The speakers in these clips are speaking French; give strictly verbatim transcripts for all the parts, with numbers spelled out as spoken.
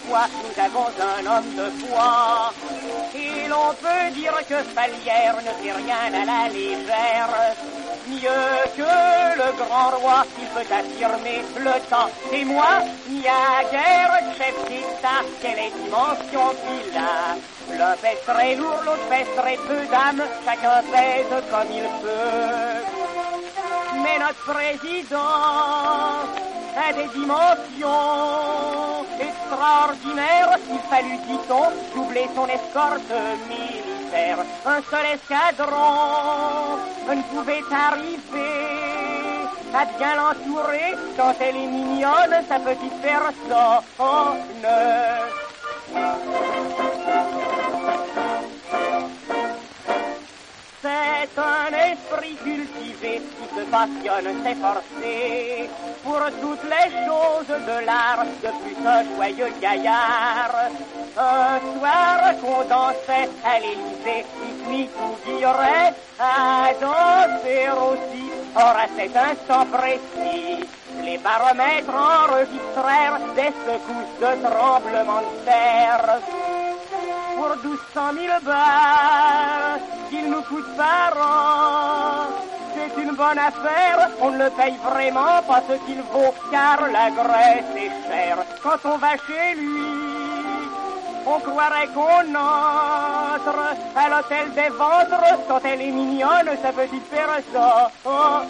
fois, nous avons un homme de foi. Et l'on peut dire que Vallière ne fait rien à la légère. Mieux que le grand roi, il peut affirmer le temps. Et moi, il n'y a guère de chef d'État, quelle est dimension qu'il a. L'un pèse très lourd, l'autre pèse très peu d'âme, chacun pèse comme il peut. Mais notre président a des dimensions extraordinaires. Il fallut, dit-on, doubler son escorte militaire. Un seul escadron ne pouvait arriver à bien l'entourer, tant elle est mignonne, sa petite personne. C'est un esprit cultivé qui se passionne, s'efforcer pour toutes les choses de l'art, de plus un joyeux gaillard. Un soir qu'on dansait à l'Élysée, il mit tout dirait à danser aussi. Or à cet instant précis, les baromètres enregistrèrent des secousses de tremblement de terre. Pour douze cent mille balles qu'il nous coûte par an, c'est une bonne affaire, on ne le paye vraiment pas ce qu'il vaut, car la Grèce est chère. Quand on va chez lui, on croirait qu'on entre à l'hôtel des ventres, quand elle est mignonne, sa petite personne.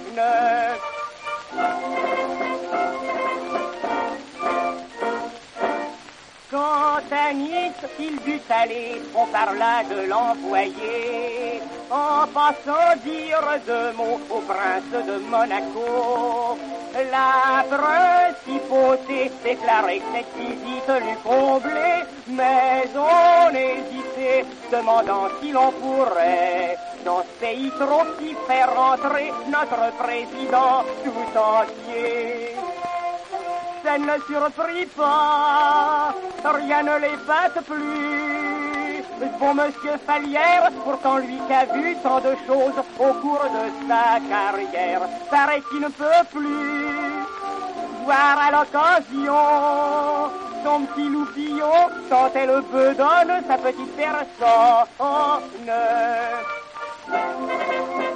Quand à Nice il dut aller, on parla de l'envoyer, en passant dire deux mots au prince de Monaco. La principauté déclarait que cette visite l'eût comblée, mais on hésitait, demandant si l'on pourrait, dans ce pays trop petit, faire rentrer notre président tout entier. Ça ne le surprit pas, rien ne l'épate plus. Bon monsieur Vallière, pourtant lui qui a vu tant de choses au cours de sa carrière, paraît qu'il ne peut plus voir à l'occasion son petit loupillon, tant elle bedonne sa petite personne.